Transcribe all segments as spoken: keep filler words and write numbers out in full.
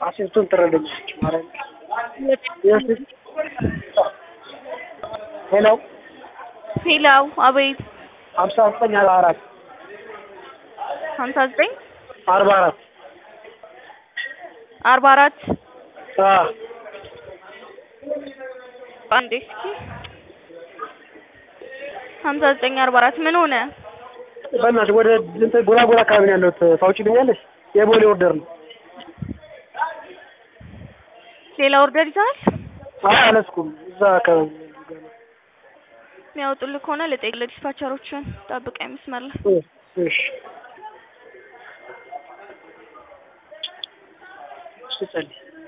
አሲስቱን ትረዳለች ማለት ያስ ሄሎ ሄሎ አቤት ሃምሳ ዘጠኝ አርባ አራት ሃምሳ ዘጠኝ አርባ አራት አርባ አራት አ አንዴ እስኪ ሃምሳ ዘጠኝ አርባ አራት ምን ሆነ? በእናትሽ ወደ እንትን ጎራ ጎራ አካባቢ ነው ያለሁት ታውቂልኛለሽ? የቦሌ ኦርደር ነው። ሌላ ኦርደር ይዛል? አይ አላስኩም እዛ አካባቢ የሚያወጡልህ ከሆነ ልጠይቅ ለዲስፓቸሮችን ጠብቀኝ መስመር ላይ እሺ ስጠልኝ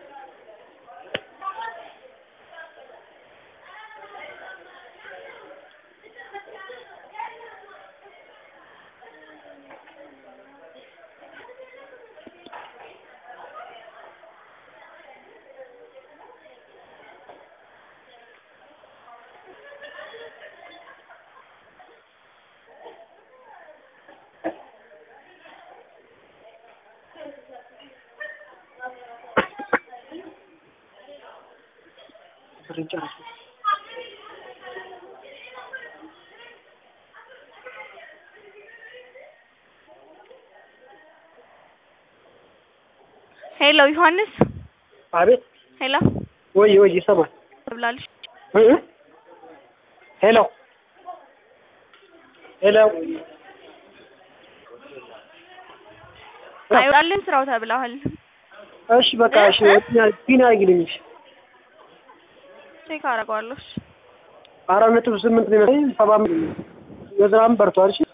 ሪቻርጅ ሄሎ ዮሐንስ አቤት ሄሎ ወይ ወይ ይሰማል ብላለሽ እ ሄሎ ሄሎ አይወጣልም ስራው ተብለሃል። እሺ በቃ እሺ ፒና ይግልኝሽ ቼክ አደርገዋለሁ። አራት ነጥብ ስምንት ነው የሚመስለኝ ሰባ የዝራም በርቷል። እሺ